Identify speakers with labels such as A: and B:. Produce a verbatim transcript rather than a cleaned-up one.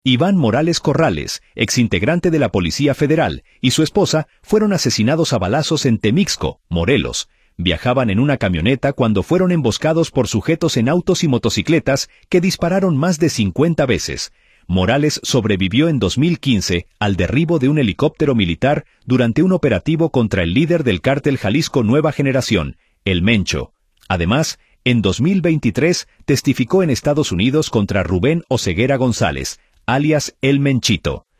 A: Iván Morales Corrales, exintegrante de la Policía Federal, y su esposa fueron asesinados a balazos en Temixco, Morelos. Viajaban en una camioneta cuando fueron emboscados por sujetos en autos y motocicletas que dispararon más de cincuenta veces. Morales sobrevivió en dos mil quince al derribo de un helicóptero militar durante un operativo contra el líder del cártel Jalisco Nueva Generación, El Mencho. Además, en dos mil veintitrés testificó en Estados Unidos contra Rubén Oseguera González, alias El Menchito.